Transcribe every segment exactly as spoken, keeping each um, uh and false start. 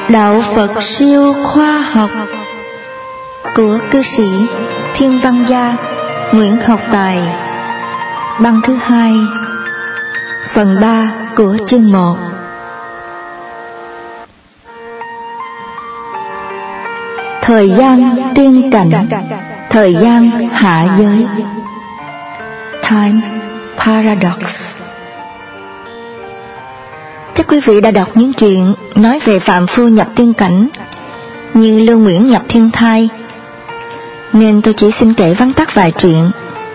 Đạo Phật siêu khoa học của cư sĩ Thiên Văn Gia Nguyễn Học Tài, băng thứ hai, phần ba của chương một. Thời gian tiên cảnh, thời gian hạ giới. Time Paradox. Chắc quý vị đã đọc những chuyện nói về phàm phu nhập tiên cảnh như Lưu Nguyễn nhập thiên thai, nên tôi chỉ xin kể vắn tắt vài chuyện.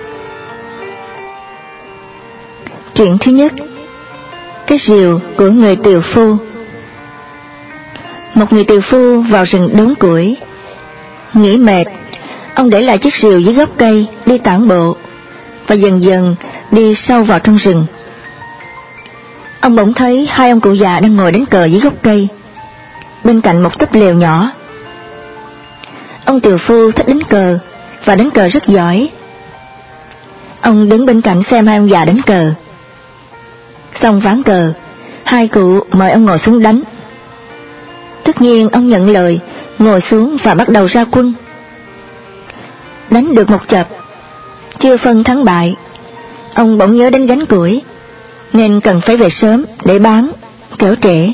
Chuyện thứ nhất, cái rìu của người tiều phu. Một người tiều phu vào rừng đốn củi, nghỉ mệt, ông để lại chiếc rìu dưới gốc cây đi tản bộ, và dần dần đi sâu vào trong rừng. Ông bỗng thấy hai ông cụ già đang ngồi đánh cờ dưới gốc cây, bên cạnh một túp lều nhỏ. Ông tiều phu thích đánh cờ và đánh cờ rất giỏi. Ông đứng bên cạnh xem hai ông già đánh cờ. Xong ván cờ, hai cụ mời ông ngồi xuống đánh. Tất nhiên ông nhận lời, ngồi xuống và bắt đầu ra quân. Đánh được một chập, chưa phân thắng bại, ông bỗng nhớ đến gánh củi, nên cần phải về sớm để bán, kẻo trễ.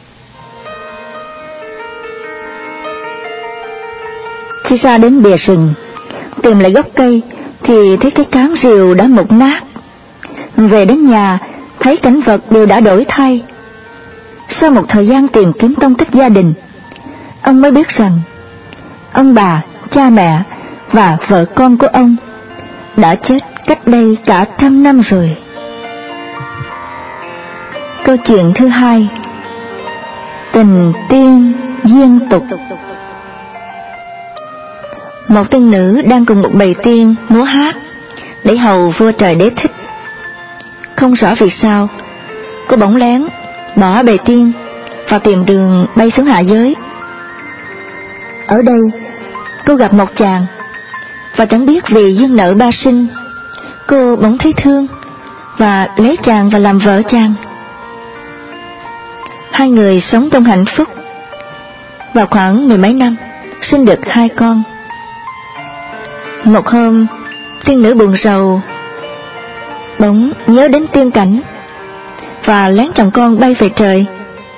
Khi ra đến bìa rừng, tìm lại gốc cây thì thấy cái cán rìu đã mục nát. Về đến nhà, thấy cảnh vật đều đã đổi thay. Sau một thời gian tìm kiếm tông tích gia đình, ông mới biết rằng ông bà, cha mẹ và vợ con của ông đã chết cách đây cả trăm năm rồi. Câu chuyện thứ hai, tình tiên duyên tục. Một tiên nữ đang cùng một bầy tiên múa hát để hầu vua trời Đế thích. Không rõ vì sao, cô bỗng lén bỏ bầy tiên và tìm đường bay xuống hạ giới. Ở đây, cô gặp một chàng, và chẳng biết vì duyên nợ ba sinh, cô bỗng thấy thương và lấy chàng và làm vợ chàng. Hai người sống trong hạnh phúc, và khoảng mười mấy năm sinh được hai con. Một hôm, tiên nữ buồn rầu, bỗng nhớ đến tiên cảnh và lén chồng con bay về trời.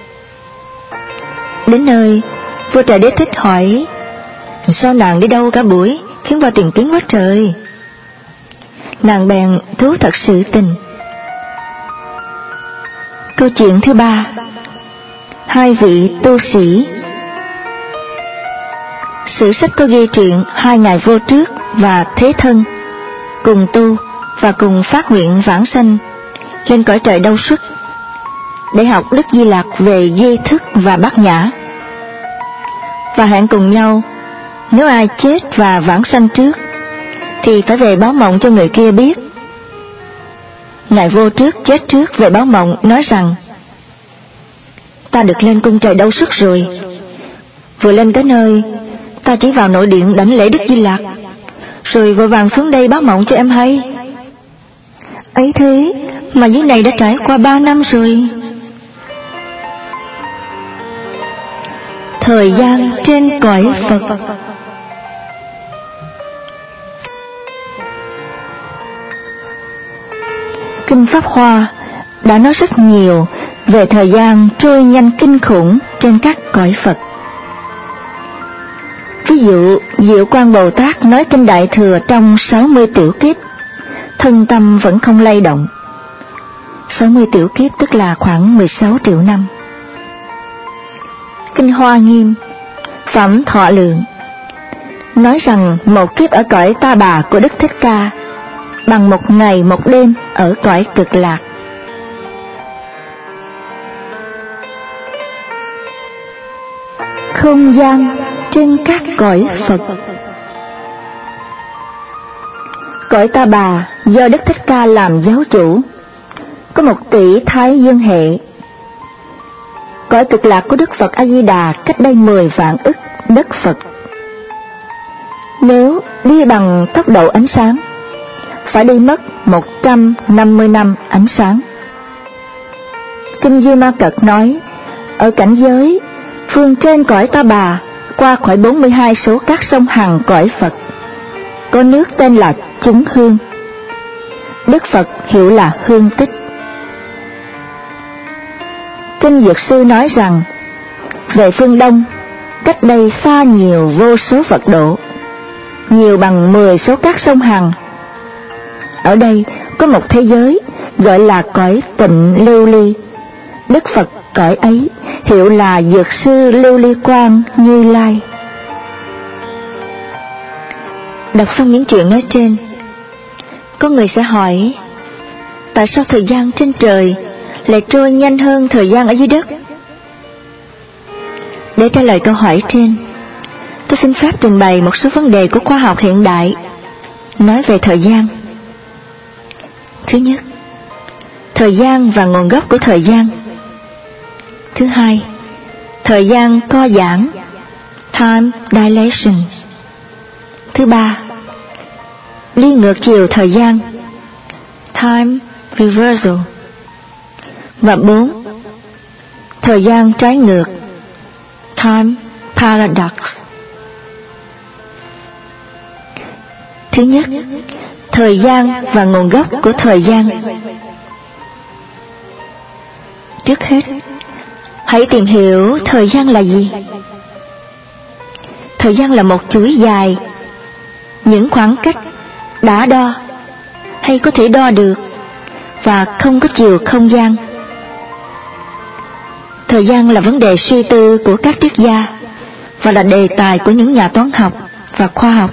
Đến nơi, vua trời Đế thích hỏi sao nàng đi đâu cả buổi khiến vua tìm kiếm quá trời. Nàng bèn thú thật sự tình. Câu chuyện thứ ba, hai vị tu sĩ. Sử sách có ghi chuyện hai ngài vua trước và thế thân cùng tu và cùng phát nguyện vãng sanh lên cõi trời Đâu Xuất để học Đức Di Lặc về duy thức và bát nhã, và hẹn cùng nhau nếu ai chết và vãng sanh trước thì phải về báo mộng cho người kia biết. Ngài vua trước chết trước về báo mộng nói rằng: ta được lên cung trời Đâu Xuất rồi. Vừa lên tới nơi, ta chỉ vào nội điện đảnh lễ Đức Di Lặc, rồi vội vàng xuống đây báo mộng cho em hay. Ấy thế mà dưới này đã trải qua ba năm rồi. Thời gian trên cõi Phật. Kinh Pháp Hoa đã nói rất nhiều về thời gian trôi nhanh kinh khủng trên các cõi Phật. Ví dụ, Diệu Quang Bồ Tát nói kinh Đại Thừa trong sáu mươi tiểu kiếp, thân tâm vẫn không lay động. sáu mươi tiểu kiếp tức là khoảng mười sáu triệu năm. Kinh Hoa Nghiêm, Phẩm Thọ Lượng nói rằng một kiếp ở cõi Ta Bà của Đức Thích Ca bằng một ngày một đêm ở cõi Cực Lạc. Không gian trên các cõi Phật. Cõi Ta Bà do Đức Thích Ca làm giáo chủ, có một tỷ thái dương hệ. Cõi Cực Lạc của Đức Phật A Di Đà cách đây mười vạn ức đất Phật. Nếu đi bằng tốc độ ánh sáng, phải đi mất một trăm năm mươi năm ánh sáng. Kinh Di Ma Cật nói, ở cảnh giới phương trên cõi Ta Bà, qua khỏi bốn mươi hai số các sông Hằng cõi Phật, có nước tên là Chúng Hương. Đức Phật hiệu là Hương Tích. Kinh Dược Sư nói rằng, về phương Đông, cách đây xa nhiều vô số Phật độ, nhiều bằng mười số các sông Hằng. Ở đây có một thế giới gọi là cõi Tịnh Lưu Ly. Đức Phật cõi ấy hiệu là Dược Sư Lưu Ly Quang Như Lai. Đọc xong những chuyện nói trên, có người sẽ hỏi, tại sao thời gian trên trời lại trôi nhanh hơn thời gian ở dưới đất? Để trả lời câu hỏi trên, tôi xin phép trình bày một số vấn đề của khoa học hiện đại nói về thời gian. Thứ nhất, thời gian và nguồn gốc của thời gian. Thứ hai, thời gian co giãn, time dilation. Thứ ba, đi ngược chiều thời gian, time reversal. Và bốn, thời gian trái ngược, time paradox. Thứ nhất, thời gian và nguồn gốc của thời gian. Trước hết, hãy tìm hiểu thời gian là gì. Thời gian là một chuỗi dài, những khoảng cách đã đo hay có thể đo được và không có chiều không gian. Thời gian là vấn đề suy tư của các triết gia và là đề tài của những nhà toán học và khoa học.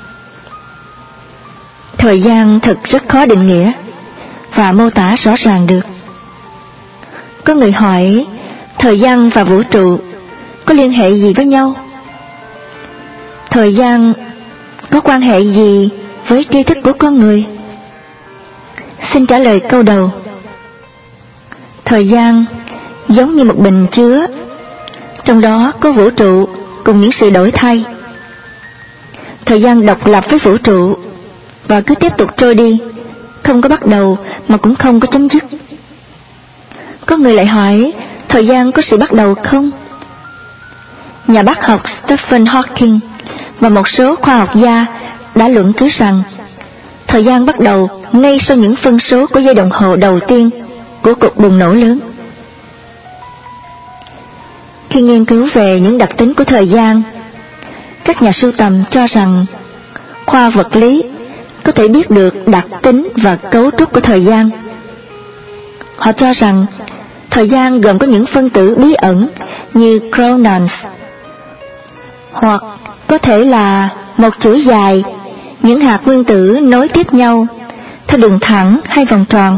Thời gian thật rất khó định nghĩa và mô tả rõ ràng được. Có người hỏi, thời gian và vũ trụ có liên hệ gì với nhau? Thời gian có quan hệ gì với tri thức của con người? Xin trả lời câu đầu. Thời gian giống như một bình chứa, trong đó có vũ trụ cùng những sự đổi thay. Thời gian độc lập với vũ trụ và cứ tiếp tục trôi đi, không có bắt đầu mà cũng không có chấm dứt. Có người lại hỏi, thời gian có sự bắt đầu không? Nhà bác học Stephen Hawking và một số khoa học gia đã luận cứ rằng thời gian bắt đầu ngay sau những phân số của giây đồng hồ đầu tiên của cuộc bùng nổ lớn. Khi nghiên cứu về những đặc tính của thời gian, các nhà sưu tầm cho rằng khoa vật lý có thể biết được đặc tính và cấu trúc của thời gian. Họ cho rằng thời gian gồm có những phân tử bí ẩn như chronons, hoặc có thể là một chuỗi dài, những hạt nguyên tử nối tiếp nhau theo đường thẳng hay vòng tròn.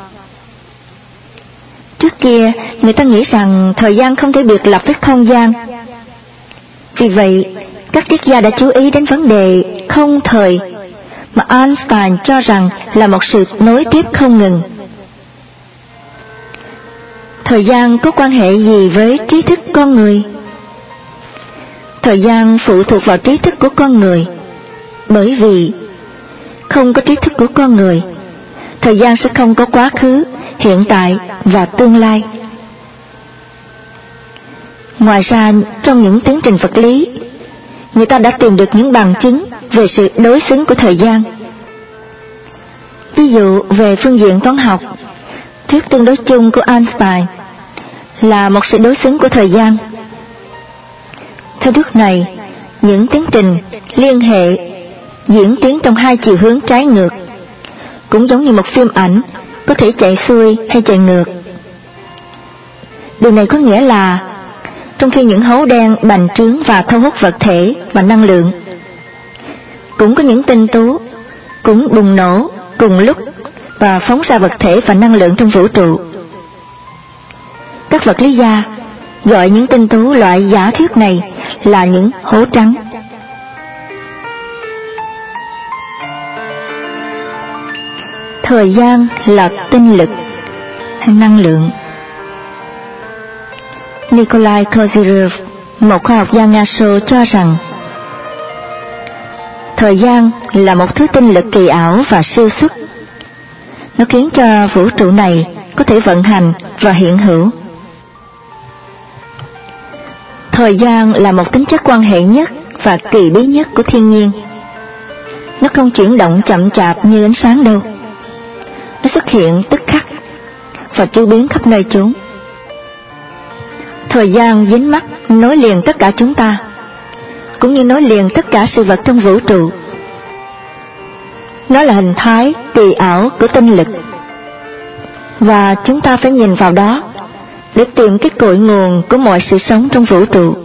Trước kia, người ta nghĩ rằng thời gian không thể biệt lập với không gian. Vì vậy, các triết gia đã chú ý đến vấn đề không thời mà Einstein cho rằng là một sự nối tiếp không ngừng. Thời gian có quan hệ gì với trí thức con người? Thời gian phụ thuộc vào trí thức của con người, bởi vì không có trí thức của con người, thời gian sẽ không có quá khứ, hiện tại và tương lai. Ngoài ra, trong những tiến trình vật lý, người ta đã tìm được những bằng chứng về sự đối xứng của thời gian. Ví dụ về phương diện toán học, thuyết tương đối chung của Einstein là một sự đối xứng của thời gian. Theo thuyết này, những tiến trình liên hệ diễn tiến trong hai chiều hướng trái ngược, cũng giống như một phim ảnh có thể chạy xuôi hay chạy ngược. Điều này có nghĩa là trong khi những hố đen bành trướng và thu hút vật thể và năng lượng, cũng có những tinh tú cũng bùng nổ cùng lúc và phóng ra vật thể và năng lượng trong vũ trụ. Các vật lý gia gọi những tinh tú loại giả thuyết này là những hố trắng. Thời gian là tinh lực hay năng lượng. Nikolai Kozyrev, một khoa học gia Nga Xô, cho rằng thời gian là một thứ tinh lực kỳ ảo và siêu xuất. Nó khiến cho vũ trụ này có thể vận hành và hiện hữu. Thời gian là một tính chất quan hệ nhất và kỳ bí nhất của thiên nhiên. Nó không chuyển động chậm chạp như ánh sáng đâu. Nó xuất hiện tức khắc và chu biến khắp nơi chốn. Thời gian dính mắc nối liền tất cả chúng ta, cũng như nối liền tất cả sự vật trong vũ trụ. Nó là hình thái kỳ ảo của tinh lực, và chúng ta phải nhìn vào đó để tìm cái cội nguồn của mọi sự sống trong vũ trụ.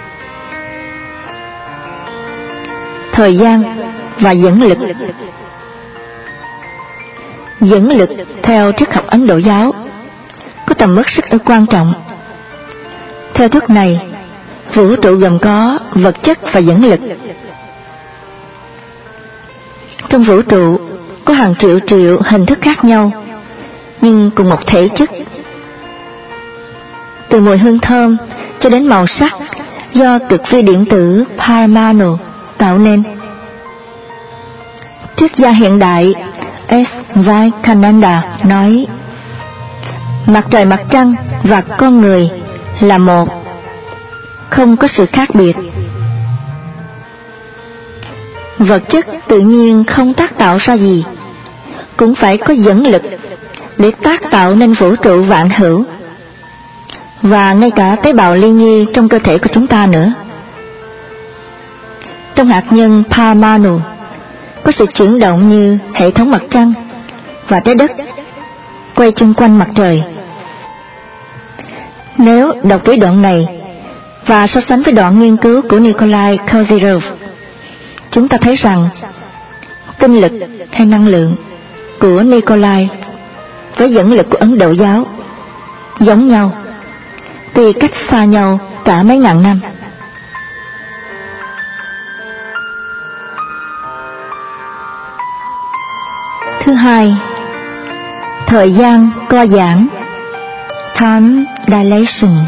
Thời gian và dẫn lực. Dẫn lực theo triết học Ấn Độ giáo có tầm mức rất quan trọng. Theo thuyết này, vũ trụ gồm có vật chất và dẫn lực. Trong vũ trụ có hàng triệu triệu hình thức khác nhau, nhưng cùng một thể chất. Từ mùi hương thơm cho đến màu sắc do cực vi điện tử Paramanu tạo nên. Triết gia hiện đại S. Vivekananda nói, mặt trời mặt trăng và con người là một, không có sự khác biệt. Vật chất tự nhiên không tác tạo ra gì, cũng phải có dẫn lực để tác tạo nên vũ trụ vạn hữu, và ngay cả tế bào ly nhi trong cơ thể của chúng ta nữa. Trong hạt nhân Paramanu có sự chuyển động như hệ thống mặt trăng và trái đất quay chung quanh mặt trời. Nếu đọc kỹ đoạn này và so sánh với đoạn nghiên cứu của Nikolai Kozyrev, chúng ta thấy rằng tinh lực hay năng lượng của Nikolai với dẫn lực của Ấn Độ giáo giống nhau, tuy cách xa nhau cả mấy ngàn năm. Thứ hai, thời gian co giãn, time dilation.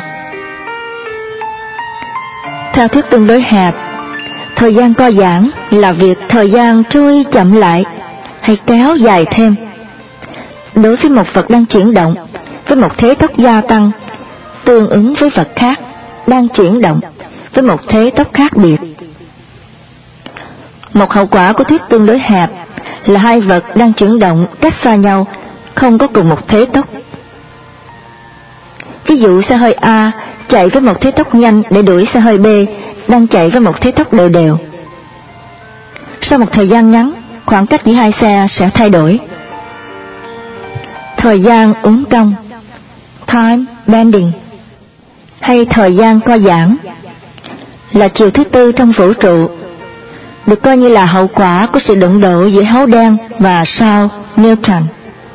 Theo thuyết tương đối hẹp, thời gian co giãn là việc thời gian trôi chậm lại hay kéo dài thêm đối với một vật đang chuyển động với một thế tốc gia tăng tương ứng với vật khác đang chuyển động với một thế tốc khác biệt. Một hậu quả của thuyết tương đối hẹp là hai vật đang chuyển động cách xa nhau không có cùng một thế tốc. Ví dụ xe hơi A chạy với một thế tốc nhanh để đuổi xe hơi B đang chạy với một thế tốc đều đều. Sau một thời gian ngắn, khoảng cách giữa hai xe sẽ thay đổi. Thời gian uốn cong, time bending, hay thời gian co giãn là chiều thứ tư trong vũ trụ, được coi như là hậu quả của sự đụng độ giữa hố đen và sao neutron.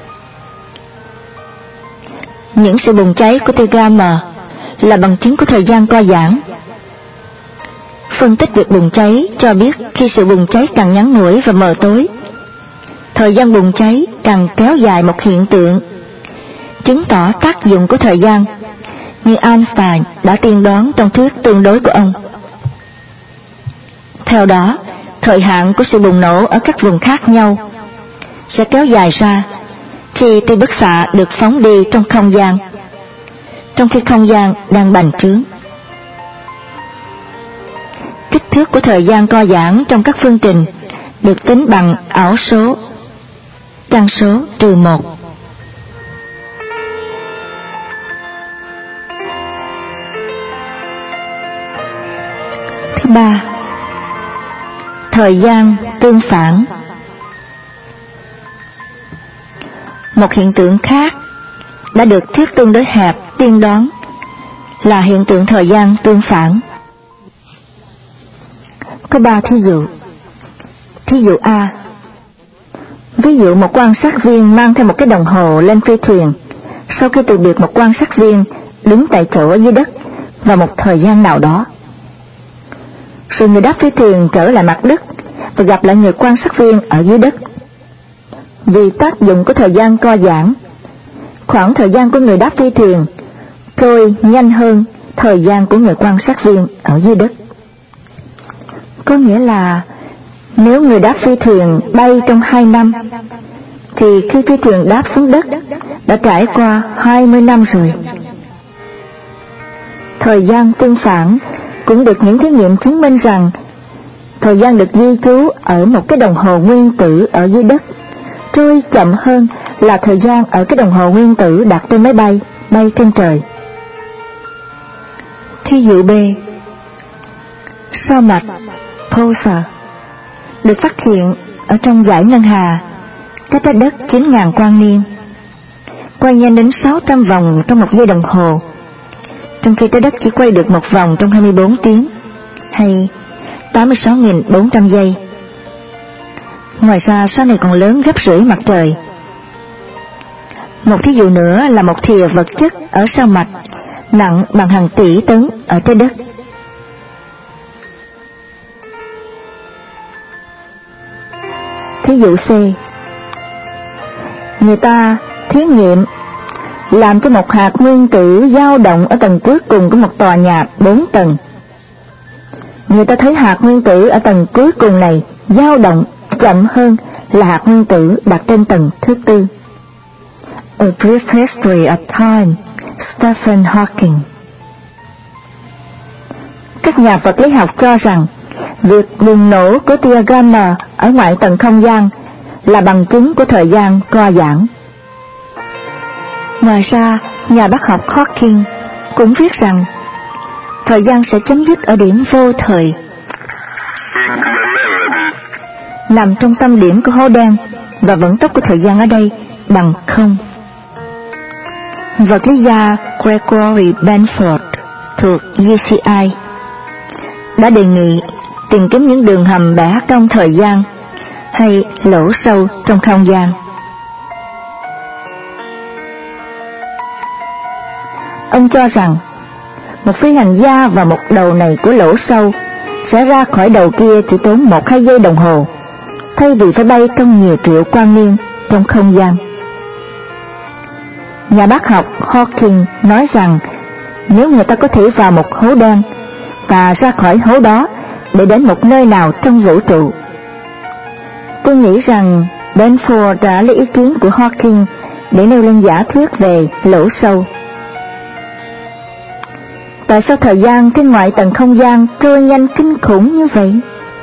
Những sự bùng cháy của tia gamma là bằng chứng của thời gian co giãn. Phân tích việc bùng cháy cho biết khi sự bùng cháy càng ngắn ngủi và mờ tối, thời gian bùng cháy càng kéo dài một hiện tượng, chứng tỏ tác dụng của thời gian, như Einstein đã tiên đoán trong thuyết tương đối của ông. Theo đó, thời hạn của sự bùng nổ ở các vùng khác nhau sẽ kéo dài ra khi tia bức xạ được phóng đi trong không gian, trong khi không gian đang bành trướng. Kích thước của thời gian co giãn trong các phương trình được tính bằng ảo số căn số trừ một. Thứ ba, thời gian tương phản. Một hiện tượng khác đã được thuyết tương đối hẹp tiên đoán là hiện tượng thời gian tương phản. Có ba thí dụ. Thí dụ A. Ví dụ một quan sát viên mang theo một cái đồng hồ lên phi thuyền sau khi từ biệt một quan sát viên đứng tại chỗ ở dưới đất vào một thời gian nào đó. Rồi người đáp phi thuyền trở lại mặt đất và gặp lại người quan sát viên ở dưới đất. Vì tác dụng của thời gian co giãn, khoảng thời gian của người đáp phi thuyền trôi nhanh hơn thời gian của người quan sát viên ở dưới đất. Có nghĩa là nếu người đáp phi thuyền bay trong hai năm, thì khi phi thuyền đáp xuống đất đã trải qua hai mươi năm rồi. Thời gian tương phản cũng được những thí nghiệm chứng minh rằng thời gian được ghi chú ở một cái đồng hồ nguyên tử ở dưới đất trôi chậm hơn là thời gian ở cái đồng hồ nguyên tử đặt trên máy bay bay trên trời. Thí dụ B. Sao Mạch Pulsar được phát hiện ở trong dải ngân hà cách trái đất chín nghìn quang niên, quay nhanh đến sáu trăm vòng trong một giây đồng hồ, trong khi trái đất chỉ quay được một vòng trong hai mươi bốn tiếng, hay tám mươi sáu nghìn bốn trăm giây. Ngoài ra, sao này còn lớn gấp rưỡi mặt trời. Một thí dụ nữa là một thìa vật chất ở sao Mạch nặng bằng hàng tỷ tấn ở trái đất. Thí dụ C. Người ta thí nghiệm làm cho một hạt nguyên tử dao động ở tầng cuối cùng của một tòa nhà bốn tầng. Người ta thấy hạt nguyên tử ở tầng cuối cùng này dao động chậm hơn là hạt nguyên tử đặt trên tầng thứ tư. A Brief History of Time, Stephen Hawking. Các nhà vật lý học cho rằng việc bùng nổ của tia gamma ở ngoại tầng không gian là bằng chứng của thời gian co giãn. Ngoài ra, nhà bác học Hawking cũng viết rằng thời gian sẽ chấm dứt ở điểm vô thời, nằm trong tâm điểm của hố đen, và vận tốc của thời gian ở đây bằng không. Vật lý gia Gregory Benford thuộc U C I đã đề nghị tìm kiếm những đường hầm bẻ cong thời gian hay lỗ sâu trong không gian. Ông cho rằng một phi hành gia vào một đầu này của lỗ sâu sẽ ra khỏi đầu kia chỉ tốn một hai giây đồng hồ, thay vì phải bay trong nhiều triệu quang niên trong không gian. Nhà bác học Hawking nói rằng nếu người ta có thể vào một hố đen và ra khỏi hố đó để đến một nơi nào trong vũ trụ. Tôi nghĩ rằng Benford đã lấy ý kiến của Hawking để nêu lên giả thuyết về lỗ sâu. Tại sao thời gian trên ngoại tầng không gian trôi nhanh kinh khủng như vậy?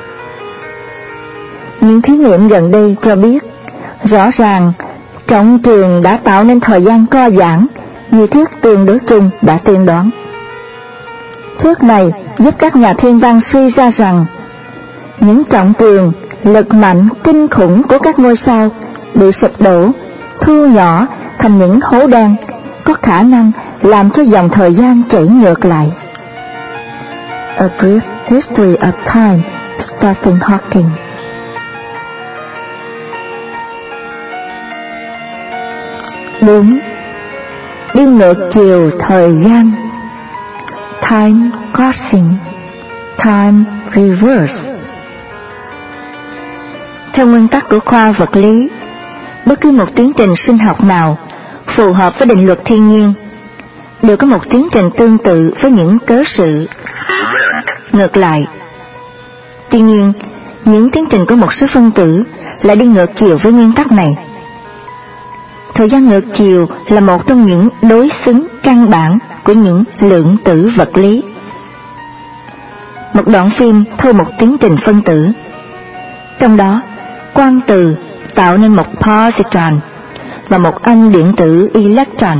Những thí nghiệm gần đây cho biết rõ ràng trọng trường đã tạo nên thời gian co giãn như thuyết tương đối chung đã tiên đoán. Thuyết này giúp các nhà thiên văn suy ra rằng những trọng trường, lực mạnh kinh khủng của các ngôi sao bị sụp đổ, thu nhỏ thành những hố đen có khả năng làm cho dòng thời gian chảy ngược lại. A Brief History of Time, Stephen Hawking. Bốn. Đi ngược chiều thời gian, time crossing, time reverse. Theo nguyên tắc của khoa vật lý, bất cứ một tiến trình sinh học nào phù hợp với định luật thiên nhiên đều có một tiến trình tương tự với những cớ sự ngược lại. Tuy nhiên, những tiến trình của một số phân tử lại đi ngược chiều với nguyên tắc này. Thời gian ngược chiều là một trong những đối xứng căn bản của những lượng tử vật lý. Một đoạn phim theo một tiến trình phân tử, trong đó quang từ tạo nên một positron và một âm điện tử electron.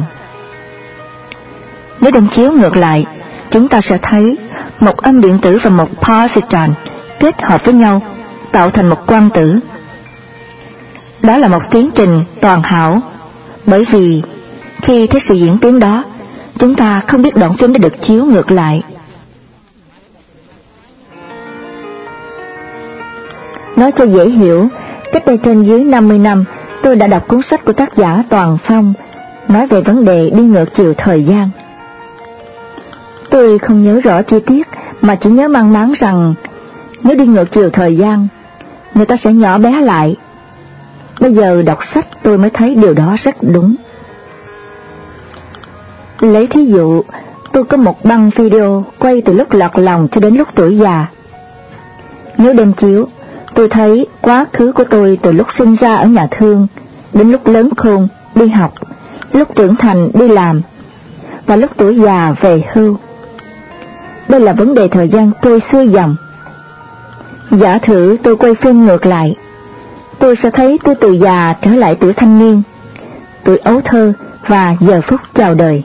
Nếu đem chiếu ngược lại, chúng ta sẽ thấy một âm điện tử và một positron kết hợp với nhau tạo thành một quang tử. Đó là một tiến trình toàn hảo, bởi vì khi thấy sự diễn tiến đó, chúng ta không biết đoạn phim đã được chiếu ngược lại. Nói cho dễ hiểu, cách đây trên dưới năm mươi năm, tôi đã đọc cuốn sách của tác giả Toàn Phong nói về vấn đề đi ngược chiều thời gian. Tôi không nhớ rõ chi tiết, mà chỉ nhớ mang máng rằng nếu đi ngược chiều thời gian, người ta sẽ nhỏ bé lại. Bây giờ đọc sách tôi mới thấy điều đó rất đúng. Lấy thí dụ, tôi có một băng video quay từ lúc lọt lòng cho đến lúc tuổi già. Nếu đem chiếu, tôi thấy quá khứ của tôi từ lúc sinh ra ở nhà thương, đến lúc lớn khôn, đi học, lúc trưởng thành đi làm, và lúc tuổi già về hưu. đây là vấn đề thời gian trôi xuôi dòng. Giả thử tôi quay phim ngược lại, tôi sẽ thấy tôi từ già trở lại tuổi thanh niên, tuổi ấu thơ và giờ phút chào đời.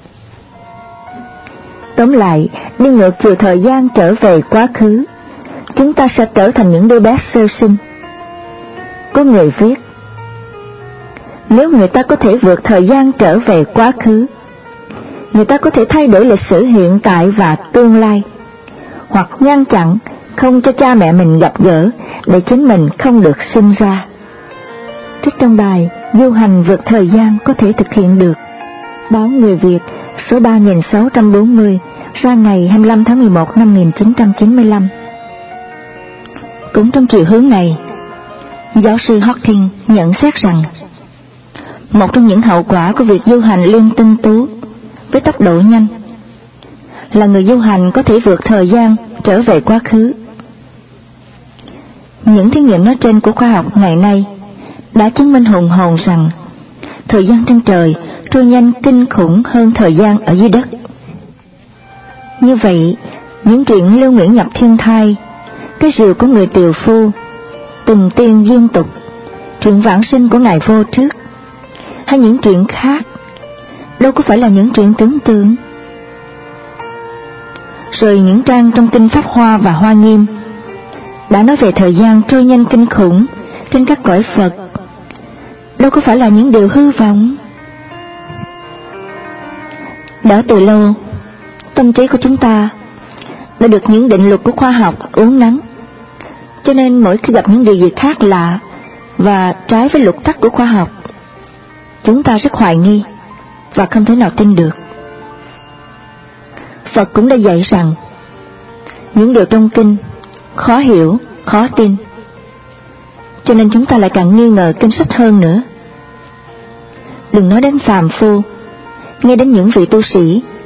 Tóm lại, đi ngược chiều thời gian trở về quá khứ, chúng ta sẽ trở thành những đứa bé sơ sinh. Có người viết, nếu người ta có thể vượt thời gian trở về quá khứ, người ta có thể thay đổi lịch sử hiện tại và tương lai, hoặc ngăn chặn không cho cha mẹ mình gặp gỡ để chính mình không được sinh ra. Trích trong bài Du hành vượt thời gian có thể thực hiện được, báo Người Việt số ba nghìn sáu trăm bốn mươi ra ngày hai mươi lăm tháng mười một năm một nghìn chín trăm chín mươi lăm. Cũng trong chiều hướng này, giáo sư Hawking nhận xét rằng một trong những hậu quả của việc du hành liên tinh tú với tốc độ nhanh là người du hành có thể vượt thời gian trở về quá khứ. Những thí nghiệm nói trên của khoa học ngày nay đã chứng minh hùng hồn rằng thời gian trên trời trôi nhanh kinh khủng hơn thời gian ở dưới đất. Như vậy, những chuyện Lưu Nguyễn nhập thiên thai, cái rìu của người tiều phu, tình tiên duyên tục, chuyện vãng sinh của ngài vô trước, hay những chuyện khác, đâu có phải là những chuyện tưởng tượng. Rồi những trang trong kinh Pháp Hoa và Hoa Nghiêm đã nói về thời gian trôi nhanh kinh khủng trên các cõi Phật, đâu có phải là những điều hư vọng. Đã từ lâu, tâm trí của chúng ta đã được những định luật của khoa học uốn nắn, cho nên mỗi khi gặp những điều gì khác lạ và trái với luật tắc của khoa học, chúng ta rất hoài nghi và không thể nào tin được. Phật cũng đã dạy rằng những điều trong kinh khó hiểu, khó tin, cho nên chúng ta lại càng nghi ngờ kinh sách hơn nữa. Đừng nói đến phàm phu, ngay đến những vị tu sĩ